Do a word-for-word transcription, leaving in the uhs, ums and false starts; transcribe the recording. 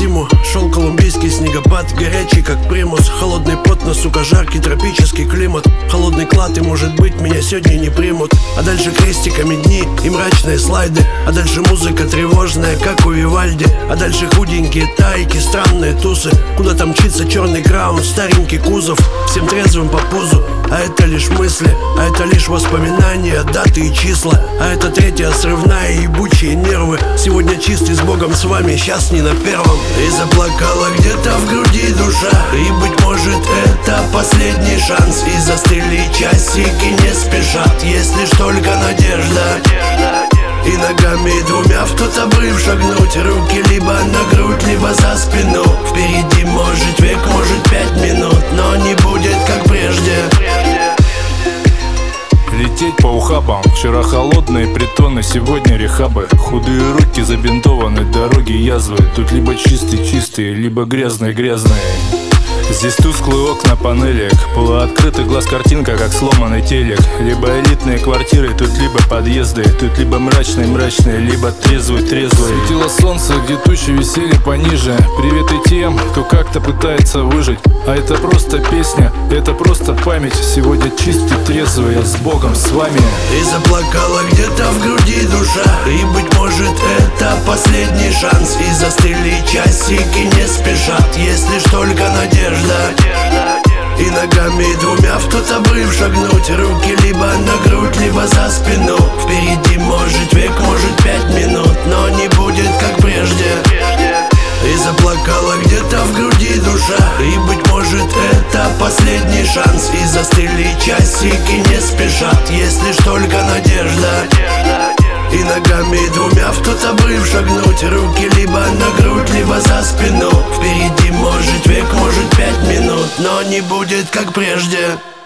зиму шел колумбийский снегопад, горячий как примус, холодный пот, но сука жаркий тропический климат. Холодный клад, и может быть меня сегодня не примут. А дальше крестиками дни и мрачные слайды. А дальше музыка тревожная, как у Вивальди. А дальше худенькие тайки, странные тусы. Куда-то мчится черный краун, старенький кузов, всем трезвым по пузу. А это лишь мысли, а это лишь воспоминания, даты и числа. А это третья срывная, ебучие нервы. Сегодня чистый с Богом с вами, сейчас не на первом. И заплакала где-то в груди душа, и быть может это последний шанс. И застрели часики не спешат, есть лишь только надежда. И ногами двумя в тот обрыв шагнуть, руки либо на грудь, либо за спину. Впереди может век, может пять минут, но не будет как прежде. Лететь по ухабам, вчера холодные притоны, сегодня рехабы. Худые руки забинтованы, дороги язвы. Тут либо чистые-чистые, либо грязные-грязные. Здесь тусклые окна панелек, полуоткрытый глаз картинка, как сломанный телек. Либо элитные квартиры, тут либо подъезды. Тут либо мрачные-мрачные, либо трезвый-трезвый. Светило солнце, где тучи висели пониже. Привет и тем, кто как-то пытается выжить. А это просто песня, это просто память. Сегодня чистый, трезвый, я с Богом с вами. И заплакала где-то в груди душа, и быть может это последний шанс. И застрели часики не спешат, есть лишь только надежда. И ногами двумя в тот обрыв шагнуть, руки либо на грудь, либо за спину. Впереди может век, может пять минут, но не будет как прежде. И заплакала где-то в груди душа, и быть может это последний шанс. И застрели часики не спешат, есть лишь только надежда. И ногами двумя в тот обрыв шагнуть, руки либо на грудь, либо за спину. Впереди может век, может пять минут, но не будет как прежде.